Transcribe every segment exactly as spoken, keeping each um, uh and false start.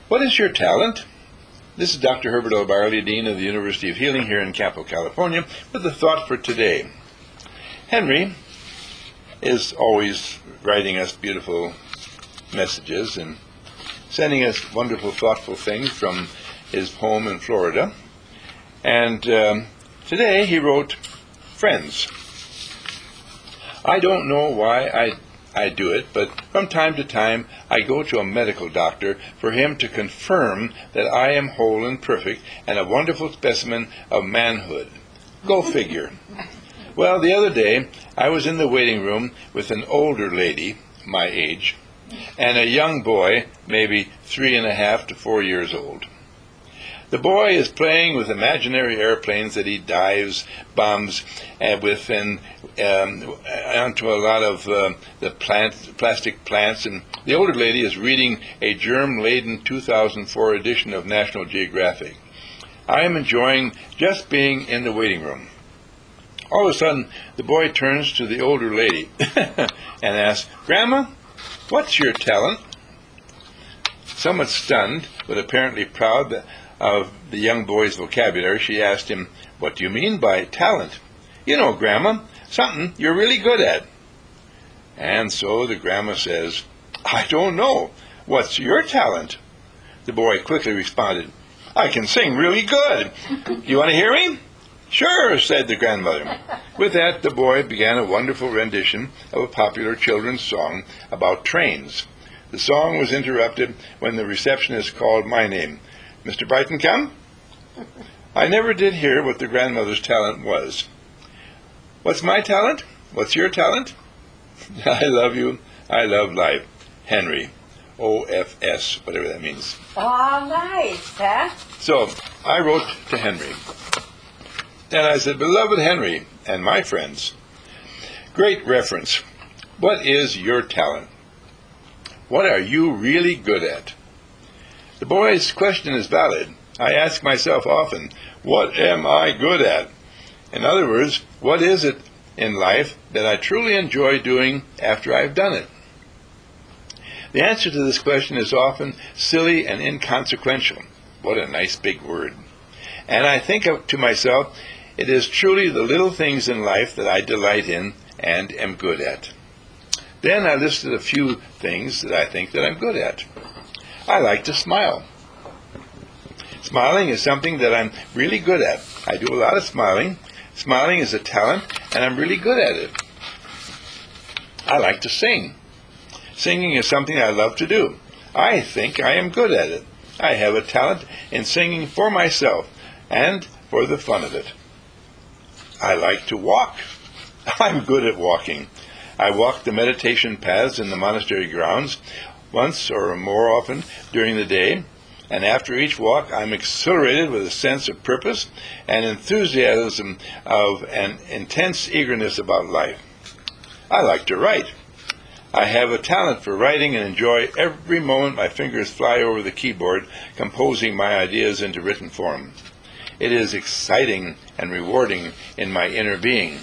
What is your talent? This is Doctor Herbert L. Barley, Dean of the University of Healing here in Campo, California, with a thought for today. Henry is always writing us beautiful messages and sending us wonderful, thoughtful things from his home in Florida. And um, today he wrote, "Friends. I don't know why I I do it, but from time to time I go to a medical doctor for him to confirm that I am whole and perfect and a wonderful specimen of manhood. Go figure. Well, the other day I was in the waiting room with an older lady, my age, and a young boy, maybe three and a half to four years old. The boy is playing with imaginary airplanes that he dives bombs uh, with and um, onto a lot of uh, the plant, plastic plants, and the older lady is reading a germ-laden two thousand four edition of National Geographic. I am enjoying just being in the waiting room. All of a sudden, the boy turns to the older lady and asks, "Grandma, what's your talent?" Somewhat stunned, but apparently proud that of the young boy's vocabulary, she asked him, "What do you mean by talent?" "You know, Grandma, something you're really good at." And so the grandma says, "I don't know. What's your talent?" The boy quickly responded, "I can sing really good. You want to hear me?" "Sure," said the grandmother. With that, the boy began a wonderful rendition of a popular children's song about trains. The song was interrupted when the receptionist called my name. "Mister Brighton, come?" I never did hear what the grandmother's talent was. What's my talent? What's your talent? I love you. I love life. Henry. O F S, whatever that means. Oh, nice, huh? So I wrote to Henry. And I said, "Beloved Henry and my friends, great reference. What is your talent? What are you really good at?" The boy's question is valid. I ask myself often, what am I good at? In other words, what is it in life that I truly enjoy doing after I've done it? The answer to this question is often silly and inconsequential. What a nice big word. And I think to myself, it is truly the little things in life that I delight in and am good at. Then I listed a few things that I think that I'm good at. I like to smile. Smiling is something that I'm really good at. I do a lot of smiling. Smiling is a talent, and I'm really good at it. I like to sing. Singing is something I love to do. I think I am good at it. I have a talent in singing for myself and for the fun of it. I like to walk. I'm good at walking. I walk the meditation paths in the monastery grounds once or more often during the day, and after each walk I'm exhilarated with a sense of purpose and enthusiasm of an intense eagerness about life. I like to write. I have a talent for writing and enjoy every moment my fingers fly over the keyboard, composing my ideas into written form. It is exciting and rewarding in my inner being.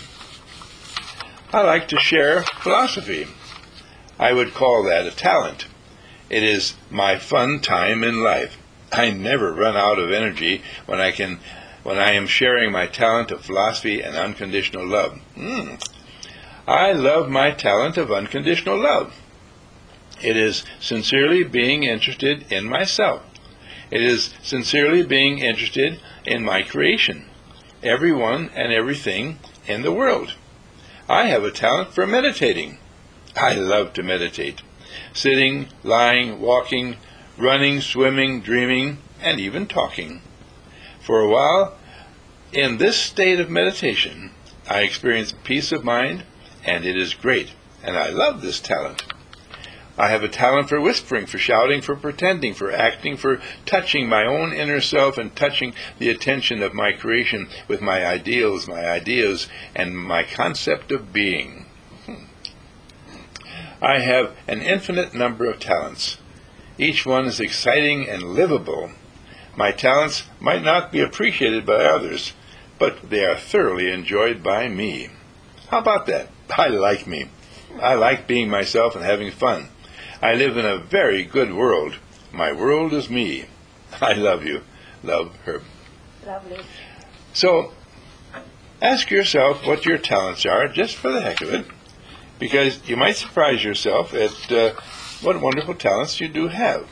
I like to share philosophy. I would call that a talent. It is my fun time in life. I never run out of energy when I can, when I am sharing my talent of philosophy and unconditional love. Mm. I love my talent of unconditional love. It is sincerely being interested in myself. It is sincerely being interested in my creation, everyone and everything in the world. I have a talent for meditating. I love to meditate. Sitting, lying, walking, running, swimming, dreaming, and even talking. For a while, in this state of meditation, I experience peace of mind, and it is great, and I love this talent. I have a talent for whispering, for shouting, for pretending, for acting, for touching my own inner self and touching the attention of my creation with my ideals, my ideas, and my concept of being. I have an infinite number of talents. Each one is exciting and livable. My talents might not be appreciated by others, but they are thoroughly enjoyed by me. How about that? I like me. I like being myself and having fun. I live in a very good world. My world is me. I love you. Love, Herb. Lovely. So, ask yourself what your talents are, just for the heck of it, because you might surprise yourself at uh, what wonderful talents you do have.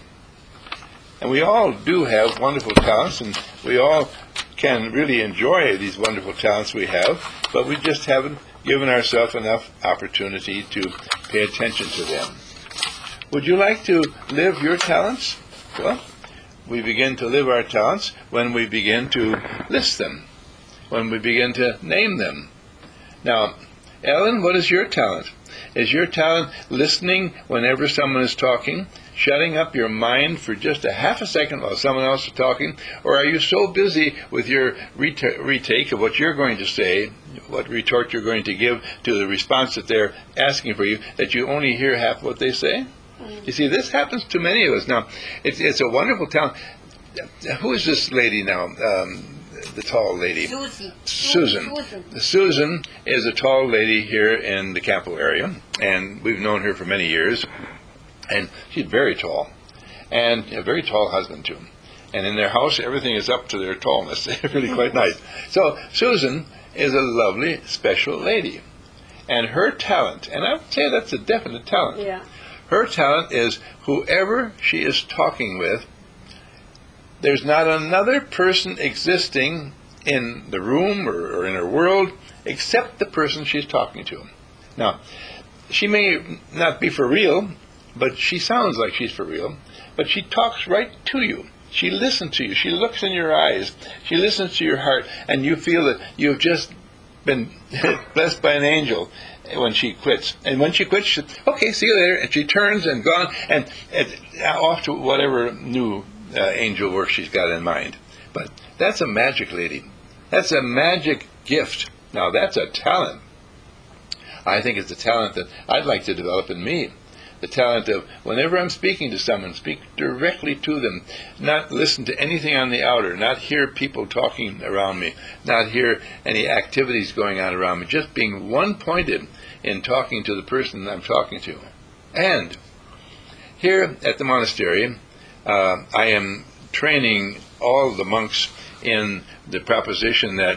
And we all do have wonderful talents, and we all can really enjoy these wonderful talents we have, but we just haven't given ourselves enough opportunity to pay attention to them. Would you like to live your talents? Well, we begin to live our talents when we begin to list them, when we begin to name them. Now, Ellen, what is your talent? Is your talent listening whenever someone is talking, shutting up your mind for just a half a second while someone else is talking? Or are you so busy with your reta- retake of what you're going to say, what retort you're going to give to the response that they're asking for you, that you only hear half what they say? Mm. You see, this happens to many of us. Now, it's, it's a wonderful talent. Who is this lady now? Um, the tall lady. Susan. Susan. Susan. Susan is a tall lady here in the Campo area, and we've known her for many years. And she's very tall, and a very tall husband too. And in their house, everything is up to their tallness. Really quite nice. So Susan is a lovely, special lady, and her talent, and I would say that's a definite talent. Yeah. Her talent is whoever she is talking with. There's not another person existing in the room or, or in her world except the person she's talking to. Now, she may not be for real, but she sounds like she's for real. But she talks right to you. She listens to you. She looks in your eyes. She listens to your heart, and you feel that you've just been blessed by an angel when she quits. And when she quits, she says, okay, see you later. And she turns and gone, and, and off to whatever new uh, angel work she's got in mind. But that's a magic lady. That's a magic gift. Now, that's a talent. I think it's a talent that I'd like to develop in me. The talent of, whenever I'm speaking to someone, speak directly to them, not listen to anything on the outer, not hear people talking around me, not hear any activities going on around me, just being one-pointed in talking to the person I'm talking to. And here at the monastery, uh, I am training all the monks in the proposition that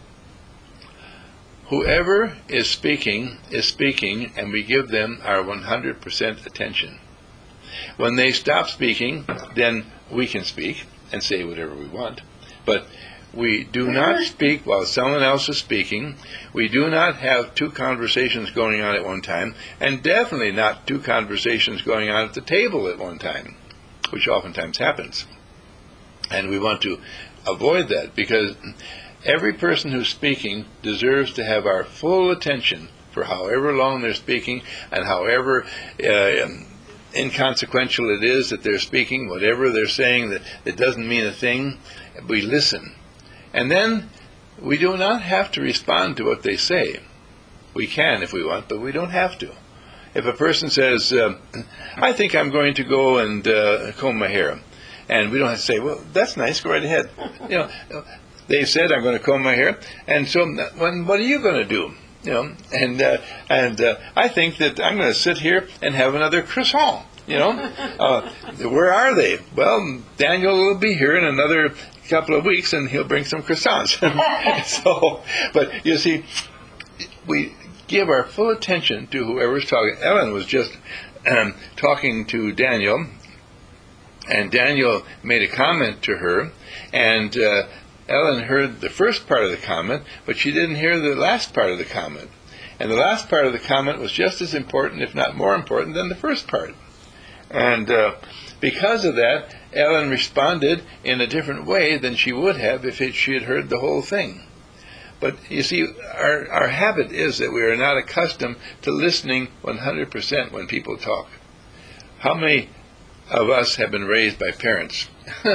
whoever is speaking is speaking, and we give them our one hundred percent attention. When they stop speaking, then we can speak and say whatever we want. But we do not speak while someone else is speaking. We do not have two conversations going on at one time, and definitely not two conversations going on at the table at one time, which oftentimes happens. And we want to avoid that, because every person who's speaking deserves to have our full attention for however long they're speaking, and however uh, inconsequential it is that they're speaking, whatever they're saying that, that doesn't mean a thing, we listen. And then we do not have to respond to what they say. We can if we want, but we don't have to. If a person says, uh, I think I'm going to go and uh, comb my hair, and we don't have to say, well, that's nice, go right ahead. You know, they said, I'm going to comb my hair, and so when, what are you going to do? You know, and uh, and uh, I think that I'm going to sit here and have another croissant. You know, uh, where are they? Well, Daniel will be here in another couple of weeks, and he'll bring some croissants. So, but you see, we give our full attention to whoever's talking. Ellen was just um, talking to Daniel, and Daniel made a comment to her, and uh, Ellen heard the first part of the comment, but she didn't hear the last part of the comment. And the last part of the comment was just as important, if not more important, than the first part. And uh, because of that, Ellen responded in a different way than she would have if it, she had heard the whole thing. But you see, our, our habit is that we are not accustomed to listening one hundred percent when people talk. How many of us have been raised by parents?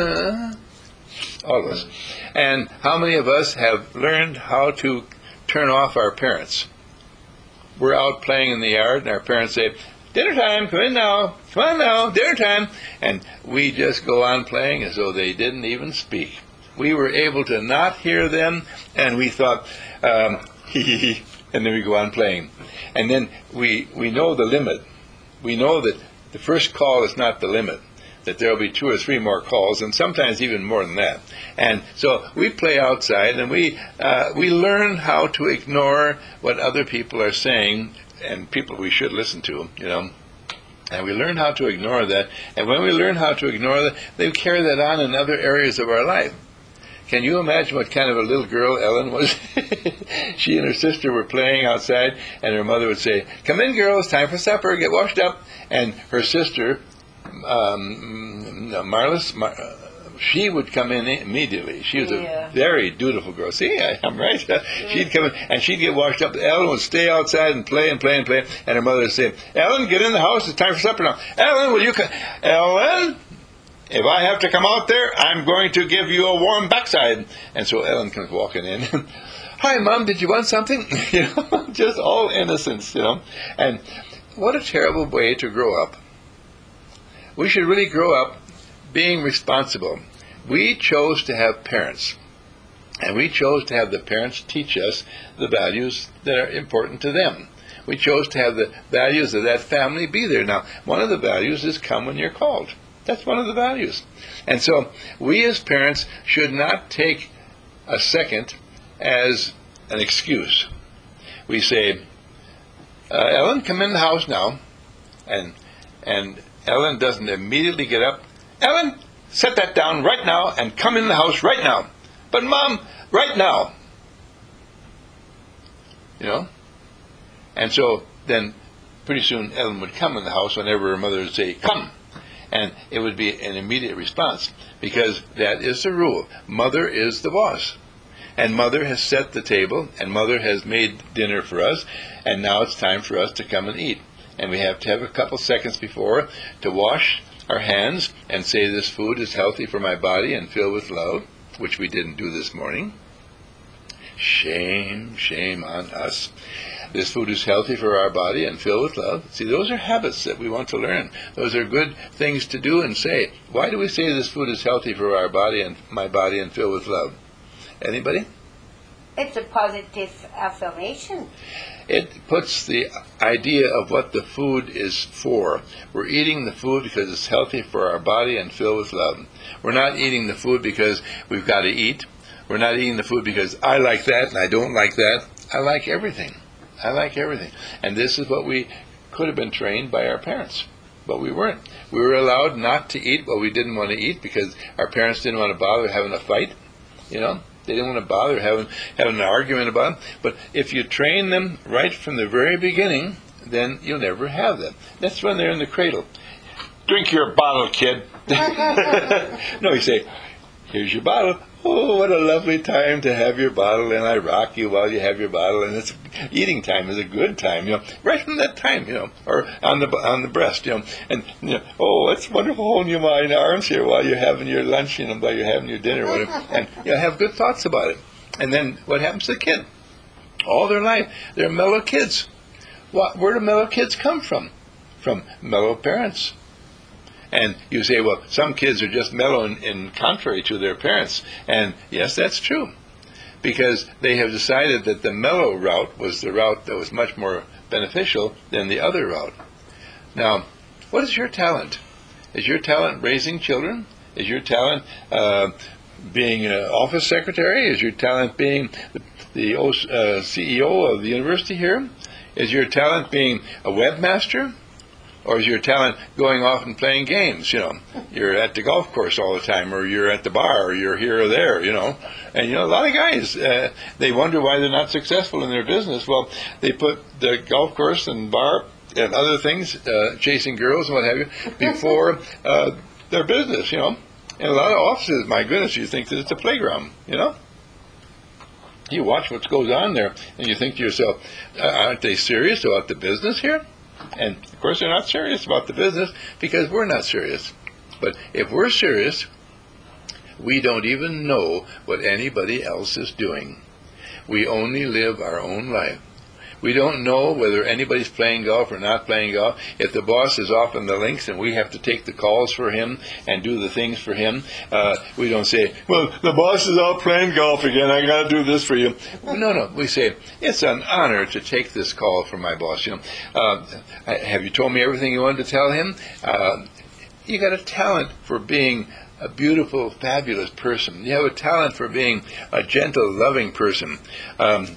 All of us. And how many of us have learned how to turn off our parents? We're out playing in the yard, and our parents say, dinner time, come in now, come on now, dinner time. And we just go on playing as though they didn't even speak. We were able to not hear them, and we thought, um, hee hee hee, and then we go on playing. And then we, we know the limit. We know that the first call is not the limit. that there will be two or three more calls, and sometimes even more than that. And so we play outside, and we uh, we learn how to ignore what other people are saying, and people we should listen to, you know. And we learn how to ignore that. And when we learn how to ignore that, they carry that on in other areas of our life. Can you imagine what kind of a little girl Ellen was? She and her sister were playing outside, and her mother would say, "Come in, girls, time for supper, get washed up." And her sister, um, Marlis, Mar- she would come in immediately. She was Yeah. a very dutiful girl. See, I, I'm right. She'd come in, and she'd get washed up. Ellen would stay outside and play and play and play, and her mother would say, "Ellen, get in the house, it's time for supper now. Ellen, will you come? Ellen? If I have to come out there, I'm going to give you a warm backside." And so Ellen comes walking in. "Hi, Mom, did you want something?" You know, just all innocence, you know. And what a terrible way to grow up. We should really grow up being responsible. We chose to have parents. And we chose to have the parents teach us the values that are important to them. We chose to have the values of that family be there. Now, one of the values is come when you're called. That's one of the values. And so we as parents should not take a second as an excuse. We say, uh, "Ellen, come in the house now." And and Ellen doesn't immediately get up. "Ellen, set that down right now and come in the house right now." "But Mom, right now." You know? And so then pretty soon Ellen would come in the house whenever her mother would say, "Come." And it would be an immediate response, because that is the rule. Mother is the boss. And Mother has set the table, and Mother has made dinner for us, and now it's time for us to come and eat. And we have to have a couple seconds before to wash our hands and say, "This food is healthy for my body and filled with love," which we didn't do this morning. Shame, shame on us. This food is healthy for our body and filled with love. See, those are habits that we want to learn. Those are good things to do and say. Why do we say this food is healthy for our body and my body and filled with love? Anybody? It's a positive affirmation. It puts the idea of what the food is for. We're eating the food because it's healthy for our body and filled with love. We're not eating the food because we've got to eat. We're not eating the food because I like that and I don't like that. I like everything. I like everything. And this is what we could have been trained by our parents. But we weren't. We were allowed not to eat what we didn't want to eat because our parents didn't want to bother having a fight. You know, they didn't want to bother having, having an argument about it. But if you train them right from the very beginning, then you'll never have that. That's when they're in the cradle. "Drink your bottle, kid." No, you say, "Here's your bottle. Oh, what a lovely time to have your bottle, and I rock you while you have your bottle." And it's eating time is a good time, you know, right from that time, you know, or on the on the breast, you know, and you know, "Oh, it's wonderful holding you in my arms here while you're having your lunch, you know, while you're having your dinner, whatever." And you know, have good thoughts about it. And then what happens to the kid? All their life, they're mellow kids. What, where do mellow kids come from? From mellow parents. And you say, well, some kids are just mellow in, in contrary to their parents. And yes, that's true. Because they have decided that the mellow route was the route that was much more beneficial than the other route. Now, what is your talent? Is your talent raising children? Is your talent uh, being an office secretary? Is your talent being the, the uh, C E O of the university here? Is your talent being a webmaster? Or is your talent going off and playing games? You know, you're at the golf course all the time, or you're at the bar, or you're here or there, you know. And, you know, a lot of guys, uh, they wonder why they're not successful in their business. Well, they put the golf course and bar and other things, uh, chasing girls and what have you, before uh, their business, you know. In a lot of offices, my goodness, you think that it's a playground, you know. You watch what goes on there, and you think to yourself, uh, aren't they serious about the business here? And, of course, they're not serious about the business because we're not serious. But if we're serious, we don't even know what anybody else is doing. We only live our own life. We don't know whether anybody's playing golf or not playing golf. If the boss is off in the links and we have to take the calls for him and do the things for him, uh, we don't say, well, the boss is out playing golf again, I got to do this for you. No, no, we say, it's an honor to take this call from my boss. You know, uh, have you told me everything you wanted to tell him? Uh, you got a talent for being a beautiful, fabulous person. You have a talent for being a gentle, loving person. Um,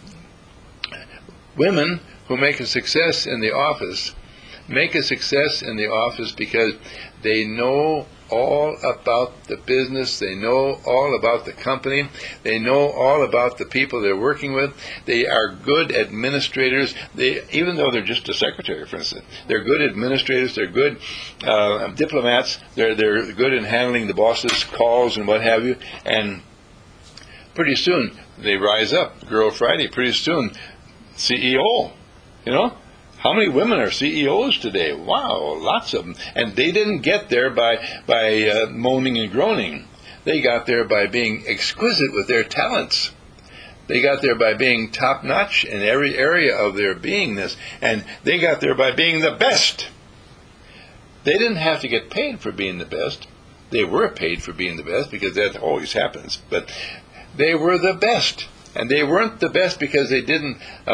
women who make a success in the office make a success in the office because they know all about the business, they know all about the company, they know all about the people they're working with. They are good administrators. They, even though they're just a secretary, for instance, they're good administrators, they're good uh, diplomats, they're, they're good in handling the boss's calls and what have you, and pretty soon they rise up. Girl Friday, pretty soon C E O, you know? How many women are C E Os today? Wow, lots of them. And they didn't get there by by uh, moaning and groaning. They got there by being exquisite with their talents. They got there by being top-notch in every area of their beingness. And they got there by being the best. They didn't have to get paid for being the best. They were paid for being the best because that always happens. But they were the best. And they weren't the best because they didn't...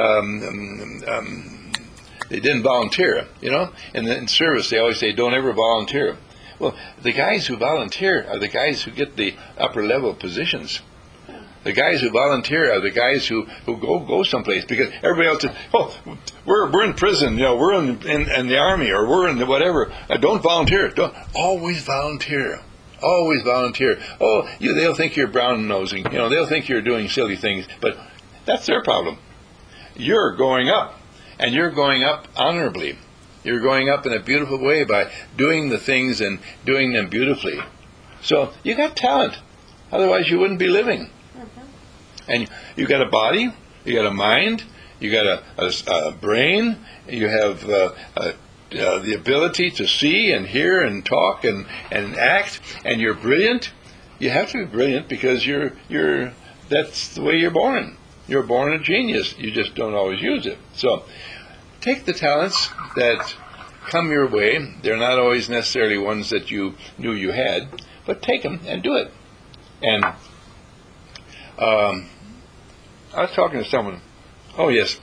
Um, um, They didn't volunteer, you know. In, the, in service, they always say, don't ever volunteer. Well, the guys who volunteer are the guys who get the upper-level positions. The guys who volunteer are the guys who, who go go someplace, because everybody else says, oh, we're we're in prison, you know, we're in, in, in the army, or we're in the whatever. Uh, don't volunteer. Don't always volunteer. Always volunteer. Oh, you, they'll think you're brown-nosing. You know, they'll think you're doing silly things, but that's their problem. You're going up. And you're going up honorably. You're going up in a beautiful way by doing the things and doing them beautifully. So you got talent. Otherwise you wouldn't be living. Mm-hmm. And you got a body, you got a mind, you got a, a, a brain, you have uh, uh, uh, the ability to see and hear and talk and, and act, and you're brilliant. You have to be brilliant because you're you're that's the way you're born. You're born a genius. You just don't always use it. So take the talents that come your way. They're not always necessarily ones that you knew you had, but take them and do it. And um, I was talking to someone. Oh, yes.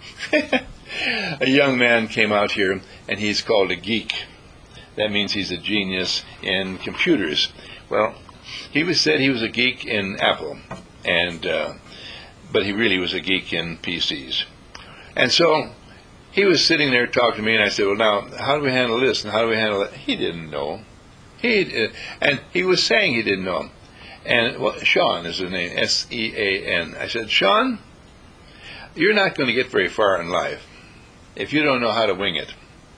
A young man came out here, and he's called a geek. That means he's a genius in computers. Well, he was said he was a geek in Apple, and uh, but he really was a geek in P Cs. And so he was sitting there talking to me, and I said, well, now, how do we handle this, and how do we handle that? He didn't know. He And he was saying he didn't know. And, well, Sean is his name, S E A N. I said, Sean, you're not going to get very far in life if you don't know how to wing it.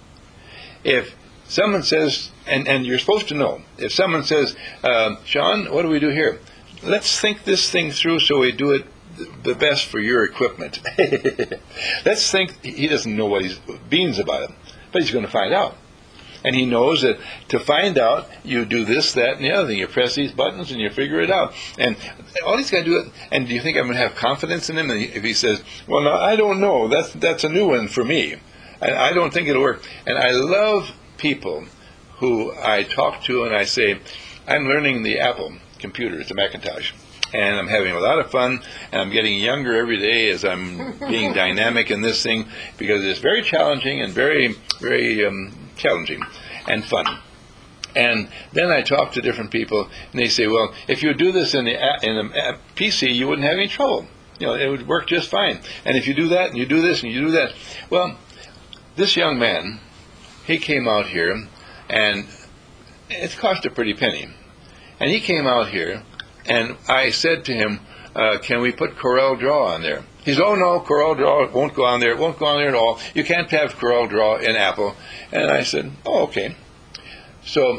If someone says, and, and you're supposed to know, if someone says, uh, Sean, what do we do here? Let's think this thing through so we do it the best for your equipment. Let's think, he doesn't know what he's beans about it, but he's going to find out. And he knows that to find out, you do this, that, and the other thing. You press these buttons and you figure it out. And all he's got to do it. And do you think I'm going to have confidence in him? And if he says, well, no, I don't know. That's that's a new one for me. I, I don't think it'll work. And I love people who I talk to and I say, I'm learning the Apple computer, it's a Macintosh. And I'm having a lot of fun, and I'm getting younger every day as I'm being dynamic in this thing, because it's very challenging and very, very um, challenging and fun. And then I talk to different people, and they say, well, if you do this in the in a P C, you wouldn't have any trouble. You know, it would work just fine. And if you do that, and you do this, and you do that. Well, this young man, he came out here, and it cost a pretty penny. And he came out here, and I said to him, uh, can we put Corel Draw on there? He said, oh, no, Corel Draw won't go on there. It won't go on there at all. You can't have Corel Draw in Apple. And I said, oh, okay. So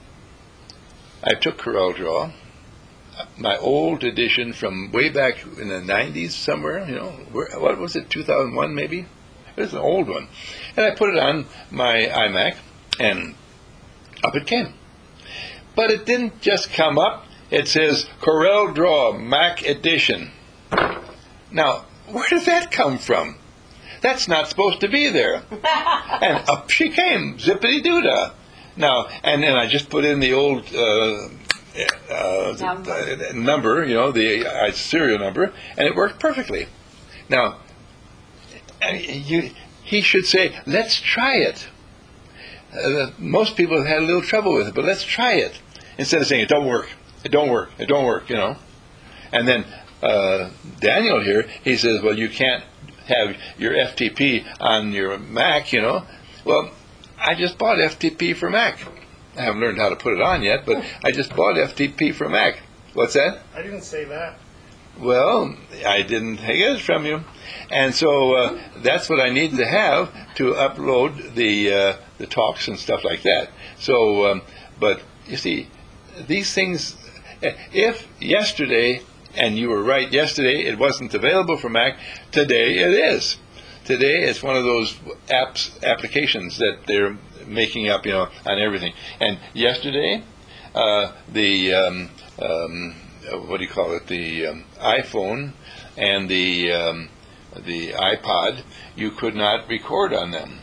I took Corel Draw, my old edition from way back in the nineties somewhere, you know, where, what was it, two thousand one maybe? It was an old one. And I put it on my iMac, and up it came. But it didn't just come up. It says Corel Draw Mac Edition. Now, where did that come from? That's not supposed to be there. And up she came, zippity-doo-dah. Now, and then I just put in the old uh, uh, number. number, you know, the uh, serial number, and it worked perfectly. Now, you, he should say, let's try it. uh, most people have had a little trouble with it, but let's try it. Instead of saying, it don't work, it don't work, it don't work, you know. And then uh, Daniel here, he says, well, you can't have your F T P on your Mac, you know. Well, I just bought F T P for Mac. I haven't learned how to put it on yet, but I just bought F T P for Mac. What's that? I didn't say that. Well, I didn't get it from you. And so uh, that's what I need to have to upload the uh, the talks and stuff like that. So, um, but you see, these things, if yesterday, and you were right, yesterday it wasn't available for Mac, today it is. Today it's one of those apps, applications that they're making up, you know, on everything. And yesterday, uh, the, um, um, what do you call it, the um, iPhone and the um, the iPod, you could not record on them.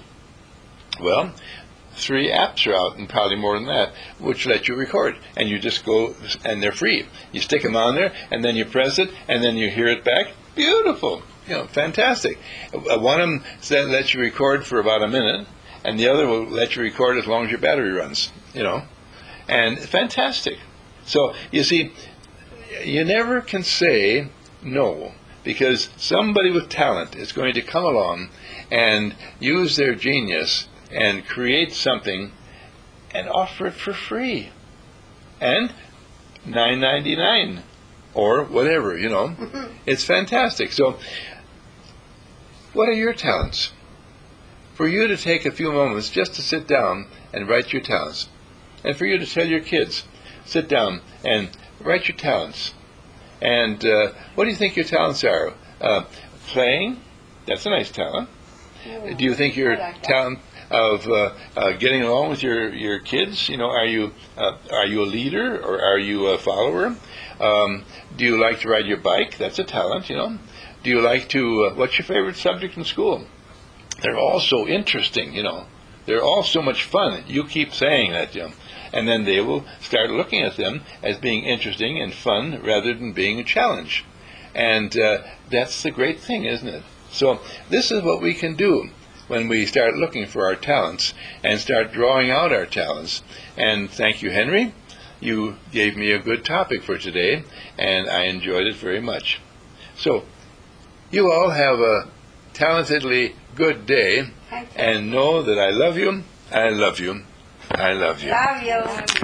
Well, three apps are out, and probably more than that, which let you record. And you just go, and they're free. You stick them on there, and then you press it, and then you hear it back. Beautiful. You know, fantastic. Uh, One of them said lets you record for about a minute, and the other will let you record as long as your battery runs, you know. And fantastic. So, you see, you never can say no, because somebody with talent is going to come along and use their genius and create something and offer it for free. And nine ninety-nine or whatever, you know. It's fantastic. So, what are your talents? For you to take a few moments just to sit down and write your talents. And for you to tell your kids, sit down and write your talents. And uh, what do you think your talents are? Uh, playing? That's a nice talent. Yeah. Do you think your I like that. talent of uh, uh, getting along with your, your kids? You know, are you uh, are you a leader or are you a follower? Um, do you like to ride your bike? That's a talent, you know. Do you like to? Uh, what's your favorite subject in school? They're all so interesting, you know. They're all so much fun. You keep saying that, you know. And then they will start looking at them as being interesting and fun rather than being a challenge. And uh, that's the great thing, isn't it? So this is what we can do when we start looking for our talents and start drawing out our talents. And thank you, Henry. You gave me a good topic for today, and I enjoyed it very much. So you all have a talentedly good day, Thank you. and know that I love you, I love you, I love you. Love you.